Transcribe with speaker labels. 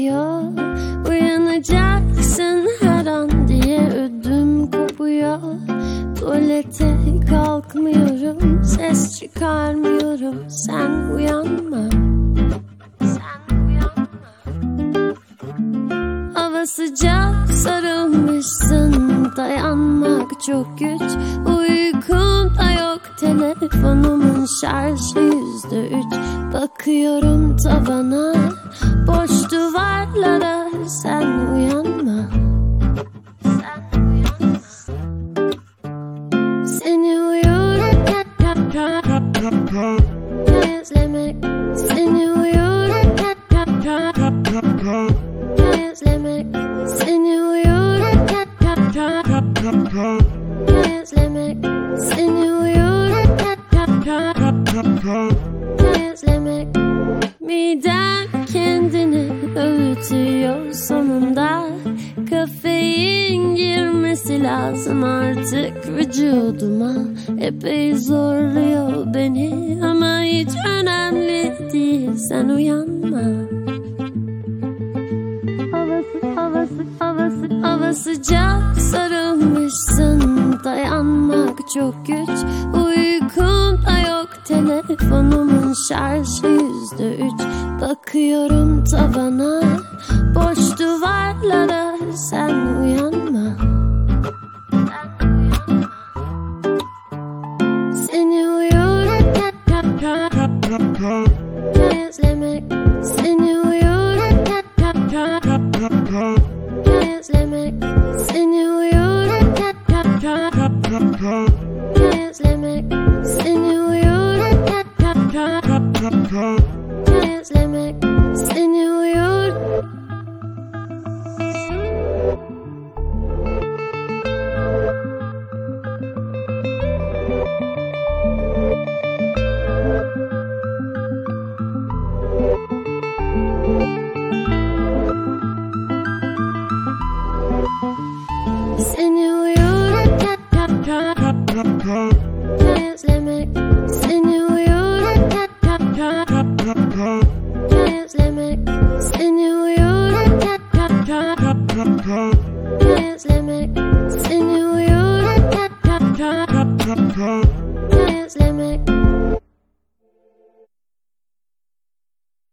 Speaker 1: kopuyor. Uyanacaksın her an diye ödüm kopuyor. Tuvalete kalkmıyorum, ses çıkarmıyorum. Sen uyanma, sen uyanma. Hava sıcak, sarılmışsın, dayanmak çok güç. Uykum da yok, telefonumun şarjı %3. Bakıyorum tavana, boş duvarlara. Sen uyanma, sen uyanma. Seni uyurken izlemek, seni uyurken izlemek, seni uyurken izlemek, seni uyurken izlemek. Midem kendini öğütüyor sonunda. Kafein girmesi lazım artık vücuduma. Epey zorluyor beni ama hiç önemli değil. Sen uyanma. Hava sıcak, sarılmışsın, dayanmak çok güç. Uykum da yok, telefonumun şarjı %3. Bakıyorum tavana, boş duvarlara. Sen uyanma, sen uyanma. Seni uyurken izlemek, seni uyurken izlemek, seni uyurken izlemek, seni uyurken izlemek, seni uyur. Seni uyurken izlemek, seni uyurken izlemek, seni uyurken izlemek, seni uyurken izlemek.